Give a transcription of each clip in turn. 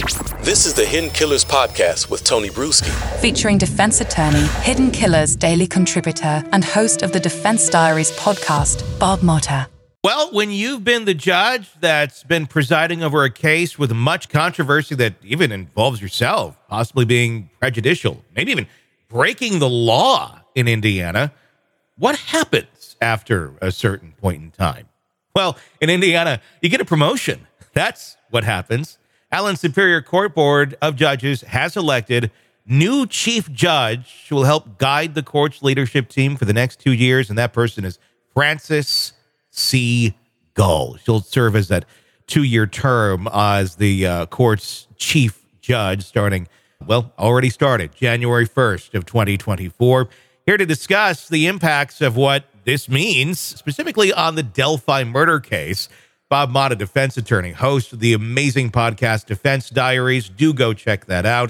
This is the Hidden Killers Podcast with Tony Bruschi. Featuring defense attorney, Hidden Killers daily contributor, and host of the Defense Diaries podcast, Bob Motta. Well, when you've been the judge that's been presiding over a case with much controversy that even involves yourself, possibly being prejudicial, maybe even breaking the law in Indiana, what happens after a certain point in time? Well, in Indiana, you get a promotion. That's what happens. Allen Superior Court Board of Judges has elected new chief judge who will help guide the court's leadership team for the next 2 years, and that person is Frances C. Gull. She'll serve as that 2-year term as the court's chief judge already started January 1st of 2024. Here to discuss the impacts of what this means, specifically on the Delphi murder case, Bob Motta, defense attorney, host of the amazing podcast Defense Diaries. Do go check that out.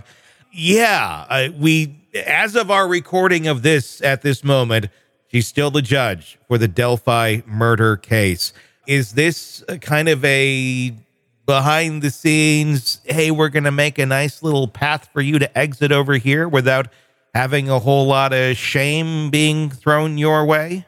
As of our recording of this at this moment, she's still the judge for the Delphi murder case. Is this kind of a behind the scenes, hey, we're going to make a nice little path for you to exit over here without having a whole lot of shame being thrown your way?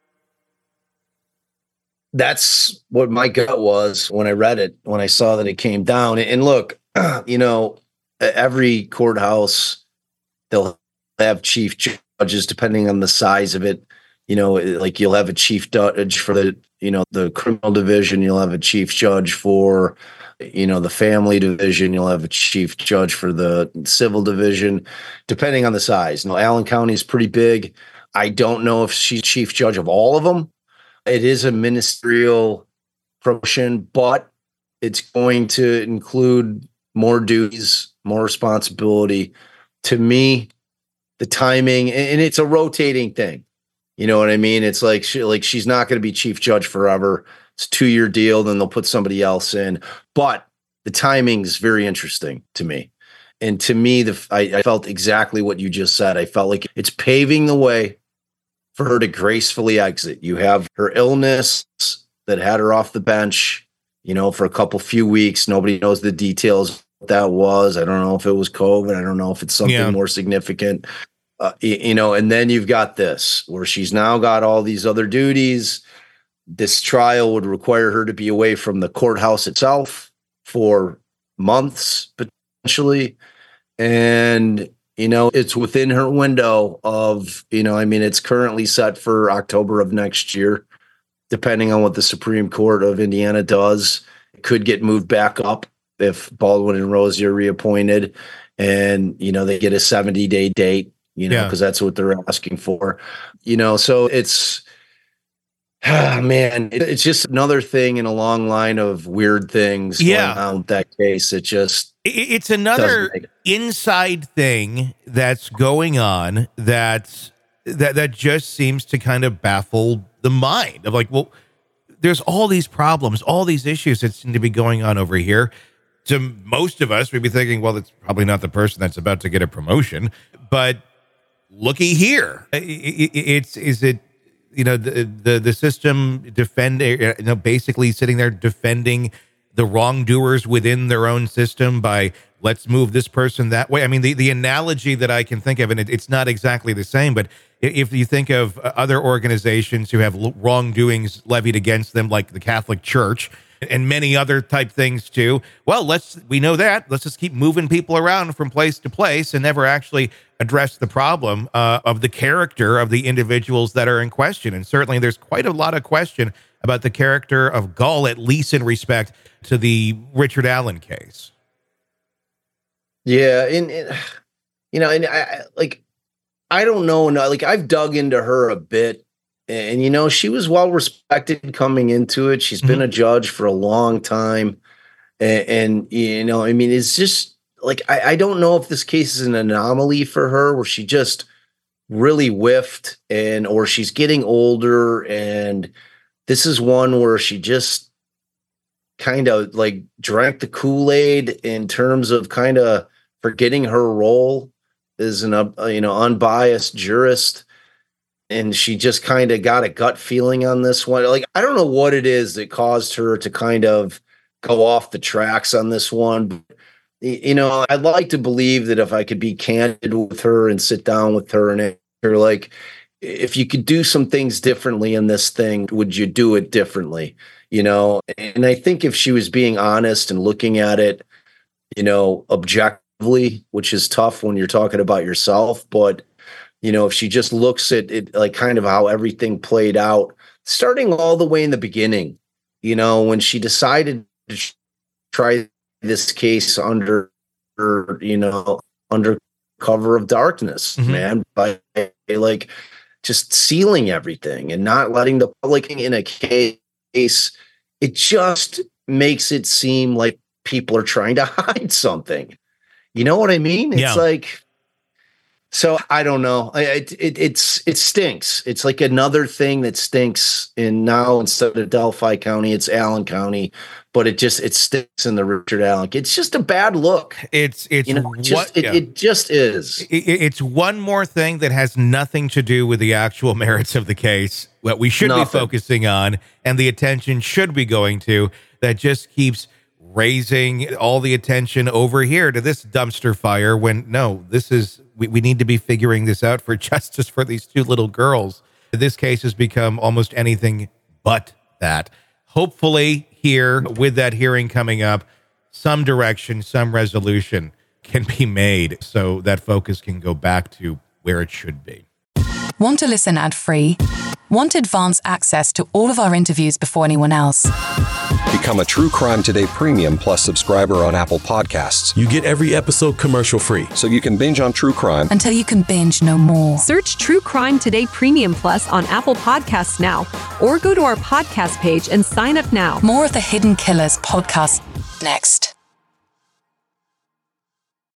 That's what my gut was when I read it, when I saw that it came down. And look, every courthouse, they'll have chief judges depending on the size of it. Like you'll have a chief judge for the criminal division. You'll have a chief judge for, the family division. You'll have a chief judge for the civil division, depending on the size. Allen County is pretty big. I don't know if she's chief judge of all of them. It is a ministerial promotion, but it's going to include more duties, more responsibility. To me, the timing, and it's a rotating thing. You know what I mean? It's like she's not going to be chief judge forever. It's a 2-year deal, then they'll put somebody else in. But the timing is very interesting to me. And to me, I felt exactly what you just said. I felt like it's paving the way for her to gracefully exit. You have her illness that had her off the bench, for a few weeks. Nobody knows the details of what that was. I don't know if it was COVID. I don't know if it's something more significant. And then you've got this, where she's now got all these other duties. This trial would require her to be away from the courthouse itself for months, potentially. And it's within her window of, it's currently set for October of next year, depending on what the Supreme Court of Indiana does. It could get moved back up if Baldwin and Rosie are reappointed and, they get a 70-day date, because that's what they're asking for, so it's, it's just another thing in a long line of weird things going on with that case. It's another inside thing that's going on that just seems to kind of baffle the mind of there's all these problems, all these issues that seem to be going on over here. To most of us, we'd be thinking, well, it's probably not the person that's about to get a promotion, but looky here. The system basically sitting there defending the wrongdoers within their own system by let's move this person that way. I mean, the analogy that I can think of, and it's not exactly the same, but if you think of other organizations who have wrongdoings levied against them, like the Catholic Church and many other type things too, well, we know that. Let's just keep moving people around from place to place and never actually address the problem of the character of the individuals that are in question. And certainly there's quite a lot of question about the character of Gull, at least in respect to the Richard Allen case. Yeah. I don't know. I've dug into her a bit, and, she was well respected coming into it. She's been a judge for a long time. It's just I don't know if this case is an anomaly for her where she just really whiffed or she's getting older. And this is one where she just kind of drank the Kool-Aid in terms of kind of forgetting her role as an, unbiased jurist. And she just kind of got a gut feeling on this one. I don't know what it is that caused her to kind of go off the tracks on this one. I'd like to believe that if I could be candid with her and sit down with her and ask her, like, if you could do some things differently in this thing, would you do it differently? And I think if she was being honest and looking at it, objectively, which is tough when you're talking about yourself, but, if she just looks at it, like kind of how everything played out, starting all the way in the beginning, when she decided to try this case under cover of darkness, man, by like just sealing everything and not letting the public in a case, it just makes it seem like people are trying to hide something. You know what I mean? It's like, so I don't know. It stinks. It's like another thing that stinks. And now instead of Delphi County, it's Allen County, but it stinks in the Richard Allen. It's just a bad look. It just is. It's one more thing that has nothing to do with the actual merits of the case, what we should be focusing on, and the attention should be going to, that just keeps raising all the attention over here to this dumpster fire when no, we need to be figuring this out for justice for these two little girls. This case has become almost anything but that. Hopefully here, with that hearing coming up, some direction, some resolution can be made so that focus can go back to where it should be. Want to listen ad-free? Want advanced access to all of our interviews before anyone else? Become a True Crime Today Premium Plus subscriber on Apple Podcasts. You get every episode commercial-free. So you can binge on true crime until you can binge no more. Search True Crime Today Premium Plus on Apple Podcasts now, or go to our podcast page and sign up now. More of the Hidden Killers podcast next.